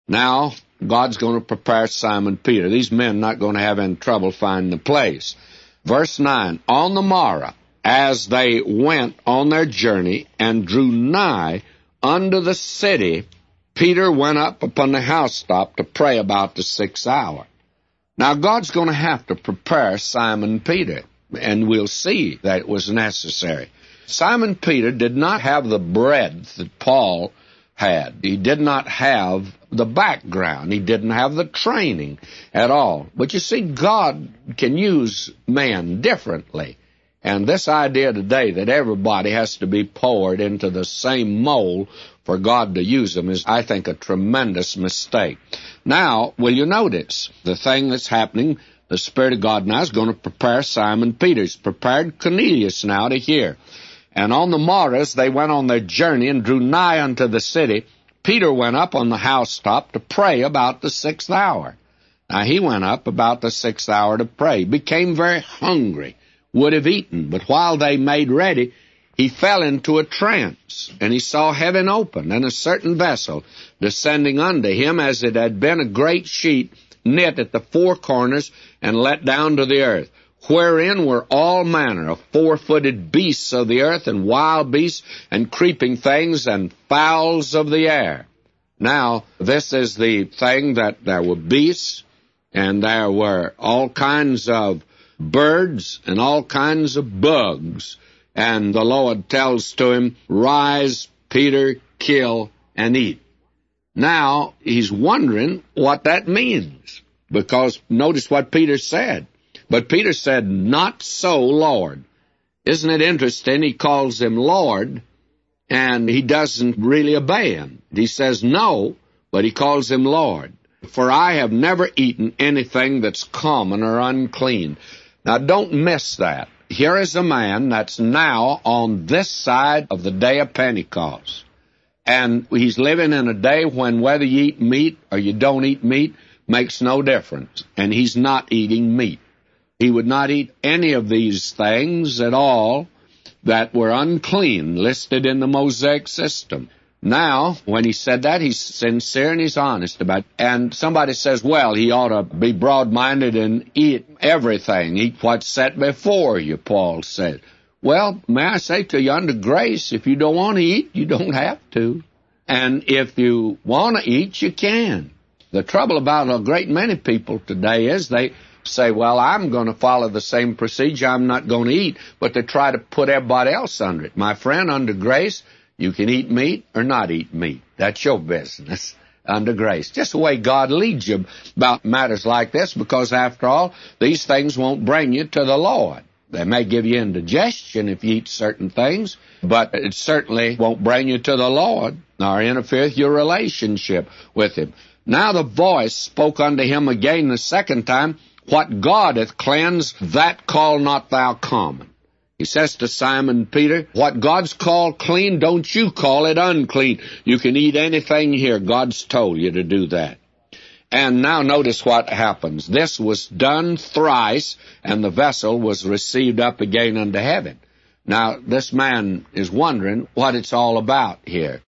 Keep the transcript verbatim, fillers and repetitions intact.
Now, God's going to prepare Simon Peter. These men not going to have any trouble finding the place. Verse nine, on the morrow, as they went on their journey and drew nigh unto the city, Peter went up upon the housetop to pray about the sixth hour. Now, God's going to have to prepare Simon Peter, and we'll see that it was necessary. Simon Peter did not have the breadth that Paul had. He did not have the background. He didn't have the training at all. But you see, God can use men differently. And this idea today that everybody has to be poured into the same mold for God to use them is, I think, a tremendous mistake. Now, will you notice the thing that's happening? The Spirit of God now is going to prepare Simon Peter. He's prepared Cornelius now to hear. And on the morrow, as they went on their journey and drew nigh unto the city, Peter went up on the housetop to pray about the sixth hour. Now, he went up about the sixth hour to pray, became very hungry, would have eaten, but while they made ready, he fell into a trance, and he saw heaven open, and a certain vessel descending unto him, as it had been a great sheet knit at the four corners and let down to the earth, wherein were all manner of four-footed beasts of the earth, and wild beasts, and creeping things, and fowls of the air. Now, this is the thing that there were beasts, and there were all kinds of birds, and all kinds of bugs. And the Lord tells to him, rise, Peter, kill, and eat. Now, he's wondering what that means, because notice what Peter said. But Peter said, not so, Lord. Isn't it interesting? He calls him Lord, and he doesn't really obey him. He says no, but he calls him Lord. For I have never eaten anything that's common or unclean. Now, don't miss that. Here is a man that's now on this side of the day of Pentecost. And he's living in a day when whether you eat meat or you don't eat meat makes no difference. And he's not eating meat. He would not eat any of these things at all that were unclean, listed in the Mosaic system. Now, when he said that, he's sincere and he's honest about it. And somebody says, well, he ought to be broad-minded and eat everything, eat what's set before you, Paul said. Well, may I say to you, under grace, if you don't want to eat, you don't have to. And if you want to eat, you can. The trouble about a great many people today is they say, well, I'm going to follow the same procedure, I'm not going to eat, but they try to put everybody else under it. My friend, under grace, you can eat meat or not eat meat. That's your business under grace. Just the way God leads you about matters like this, because after all, these things won't bring you to the Lord. They may give you indigestion if you eat certain things, but it certainly won't bring you to the Lord nor interfere with your relationship with Him. Now the voice spoke unto him again the second time, what God hath cleansed, that call not thou common. He says to Simon Peter, what God's called clean, don't you call it unclean. You can eat anything here. God's told you to do that. And now notice what happens. This was done thrice, and the vessel was received up again unto heaven. Now, this man is wondering what it's all about here.